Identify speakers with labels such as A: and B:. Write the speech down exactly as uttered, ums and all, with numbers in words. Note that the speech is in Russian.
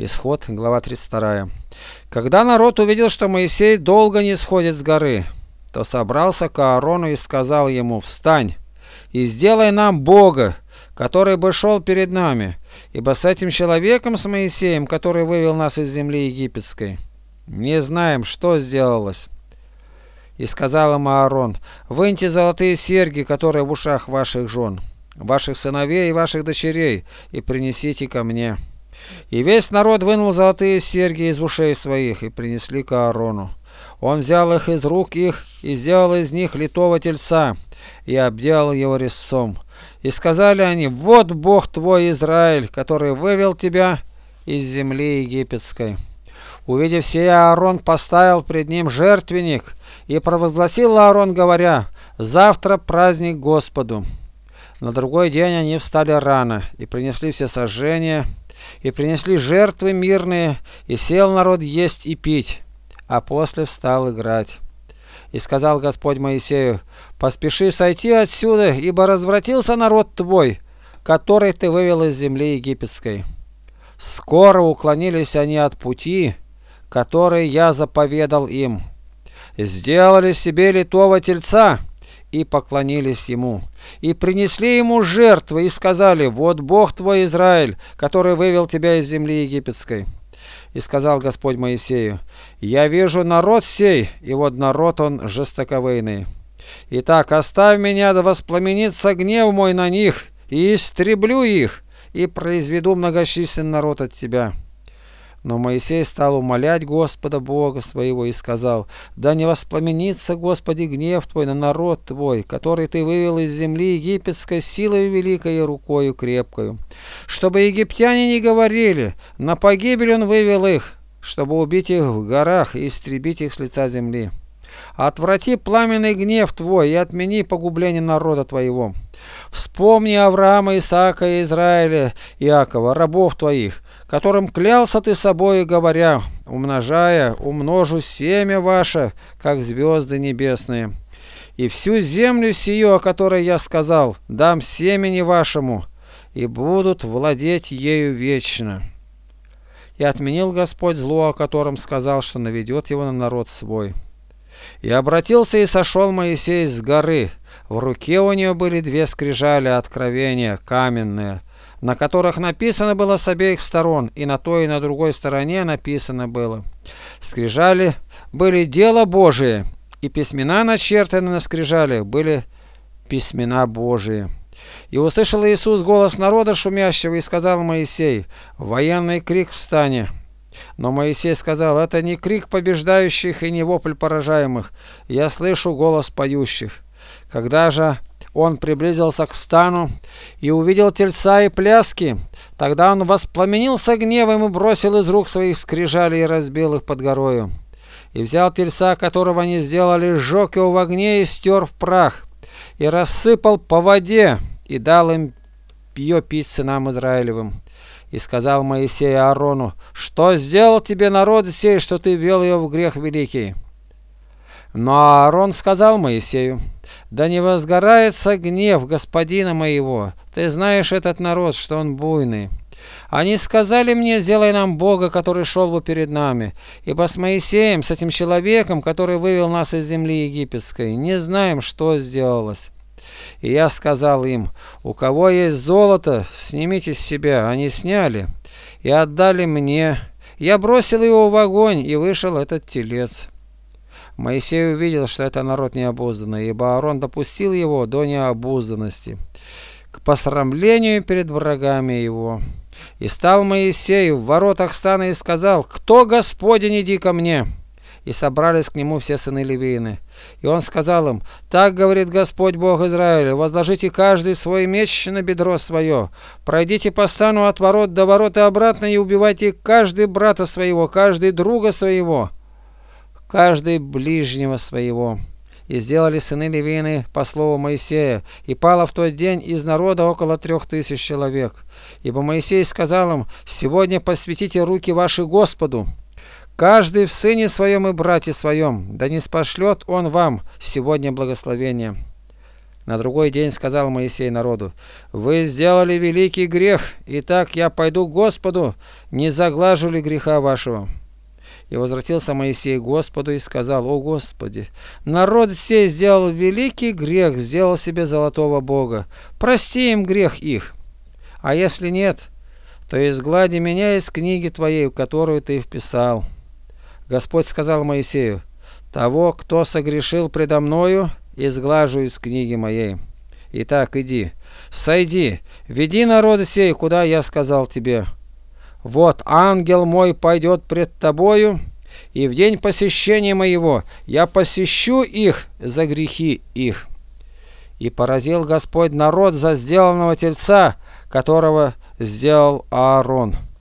A: Исход, глава тридцать вторая. Когда народ увидел, что Моисей долго не сходит с горы, то собрался к Аарону и сказал ему: «Встань и сделай нам Бога, который бы шел перед нами, ибо с этим человеком, с Моисеем, который вывел нас из земли египетской, не знаем, что сделалось». И сказал им Аарон: «Выньте золотые серьги, которые в ушах ваших жен, ваших сыновей и ваших дочерей, и принесите ко мне». И весь народ вынул золотые серьги из ушей своих и принесли к Аарону. Он взял их из рук их и сделал из них литого тельца и обделал его резцом. И сказали они: «Вот Бог твой Израиль, который вывел тебя из земли египетской». Увидев сие, Аарон поставил пред ним жертвенник и провозгласил Аарон, говоря: «Завтра праздник Господу». На другой день они встали рано и принесли все сожжения, и принесли жертвы мирные, и сел народ есть и пить, а после встал играть. И сказал Господь Моисею: «Поспеши сойти отсюда, ибо развратился народ твой, который ты вывел из земли египетской». Скоро уклонились они от пути, который я заповедал им, сделали себе литого тельца и поклонились ему, и принесли ему жертвы, и сказали: «Вот Бог твой Израиль, который вывел тебя из земли египетской». И сказал Господь Моисею: «Я вижу народ сей, и вот народ он жестоковыйный. Итак, оставь меня, да воспламенится гнев мой на них, и истреблю их, и произведу многочисленный народ от тебя». Но Моисей стал умолять Господа Бога своего и сказал: «Да не воспламенится, Господи, гнев твой на народ твой, который ты вывел из земли египетской силой великой и рукою крепкою, чтобы египтяне не говорили: на погибель он вывел их, чтобы убить их в горах и истребить их с лица земли. Отврати пламенный гнев твой и отмени погубление народа твоего. Вспомни Авраама, Исаака и Израиля, Иакова, рабов твоих, которым клялся ты собою, говоря: умножая, умножу семя ваше, как звезды небесные. И всю землю сию, о которой я сказал, дам семени вашему, и будут владеть ею вечно». И отменил Господь зло, о котором сказал, что наведет его на народ свой. И обратился и сошел Моисей с горы. В руке у него были две скрижали откровения, каменные, на которых написано было с обеих сторон, и на той и на другой стороне написано было. Скрижали были дело Божие, и письмена, начертаны на скрижалях, были письмена Божии. И услышал Иисус голос народа шумящего, и сказал Моисей: «Военный крик встане». Но Моисей сказал: «Это не крик побеждающих и не вопль поражаемых, я слышу голос поющих». Когда же он приблизился к стану и увидел тельца и пляски, тогда он воспламенился гневом и бросил из рук своих скрижали и разбил их под горою. И взял тельца, которого они сделали, сжег его в огне и стер в прах, и рассыпал по воде, и дал им ее пить сынам Израилевым. И сказал Моисей Аарону: «Что сделал тебе народ сей, что ты ввел его в грех великий?» Но Аарон сказал Моисею: «Да не возгорается гнев господина моего, ты знаешь этот народ, что он буйный. Они сказали мне: сделай нам Бога, который шел бы перед нами, ибо с Моисеем, с этим человеком, который вывел нас из земли египетской, не знаем, что сделалось». И я сказал им: «У кого есть золото, снимите с себя». Они сняли и отдали мне. Я бросил его в огонь, и вышел этот телец. Моисей увидел, что это народ необузданный, ибо Аарон допустил его до необузданности, к посрамлению перед врагами его. И стал Моисей в воротах стана и сказал: «Кто Господень, иди ко мне». И собрались к нему все сыны Левиины. И он сказал им: «Так говорит Господь Бог Израиля: возложите каждый свой меч на бедро свое, пройдите по стану от ворот до ворот и обратно, и убивайте каждый брата своего, каждый друга своего, каждый ближнего своего». И сделали сыны Левиины по слову Моисея, и пало в тот день из народа около трех тысяч человек. Ибо Моисей сказал им: «Сегодня посвятите руки ваши Господу, каждый в сыне своем и брате своем, да не спошлет он вам сегодня благословение». На другой день сказал Моисей народу: «Вы сделали великий грех, итак я пойду к Господу, не заглажу ли греха вашего?» И возвратился Моисей к Господу и сказал: «О Господи, народ сей сделал великий грех, сделал себе золотого бога. Прости им грех их. А если нет, то изглади меня из книги твоей, которую ты вписал». Господь сказал Моисею: «Того, кто согрешил предо мною, изглажу из книги моей. Итак, иди, сойди, веди народ сей, куда я сказал тебе. Вот ангел мой пойдет пред тобою, и в день посещения моего я посещу их за грехи их». И поразил Господь народ за сделанного тельца, которого сделал Аарон.